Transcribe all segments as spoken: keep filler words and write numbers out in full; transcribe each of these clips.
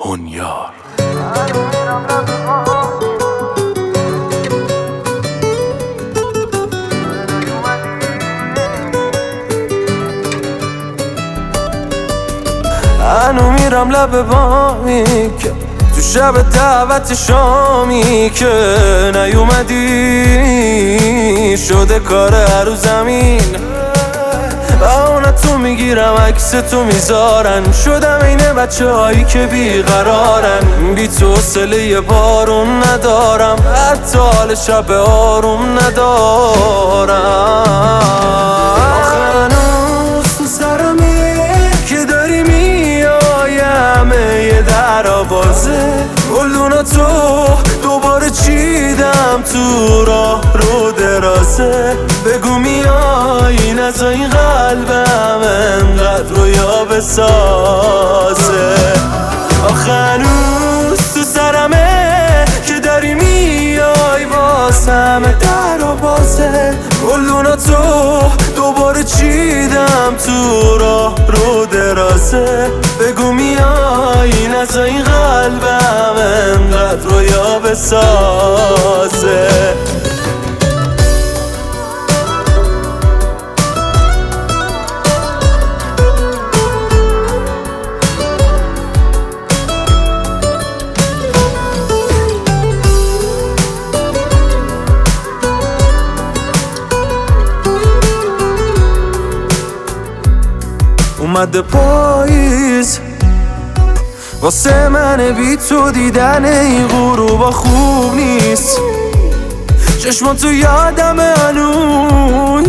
هنیار. هنو میرم لب بامی که تو شب دعوت شامی که نیومدی شده کار رو زمین. بهانه تو میگیرم عکس تو میذارن، شدم این بچه هایی که بیقرارن. بی تو حوصله بارون ندارم، حتی حال شب آروم ندارم. آخه هنوز تو سرمه که داری میای همه یه در آوازه. گلدونا تو دوباره چیدم تو راه رو درازه. بگو میای نزا این قلبم انقدر رویا بسازه. آخه هنوز تو سرمه که داری میای باز همه در و بازه. گلدونا تو دوباره چیدم تو راه رو درازه. بگو میای نزا این قلبم انقدر رویا بسازه. اومده پاییز واسه من، بی تو دیدن این غروبا خوب نیست. چشمان تو یادم هنون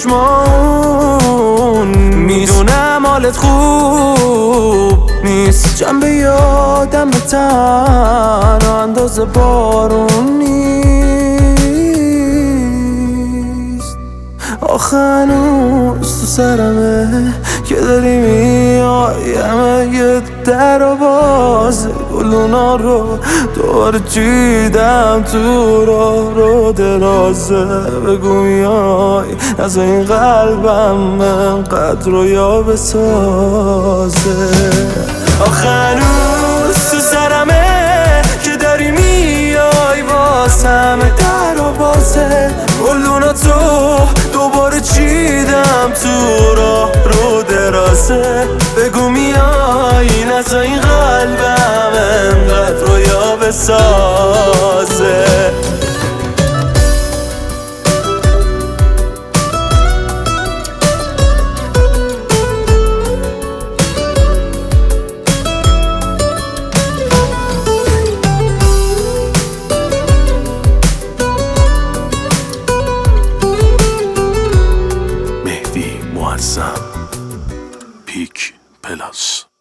چشمان، میدونم حالت خوب نیست. جنبه یادم تنها اندازه بارون نیست. آخه هنوز تو سرمه که داری میای همه یه در و باز. گلونا رو دوباره چیدم تو راه رو درازه. بگو میای از این قلبم انقدر رویا بسازه. آخه هنوز تو سرمه که داری میای باز همه در و بازه. گلدونا تو دوباره چیدم تو راه رو درازه. بگو میای نزا این قلبم انقدر رویا بسازه. مهدی معظم، پیک پلاس.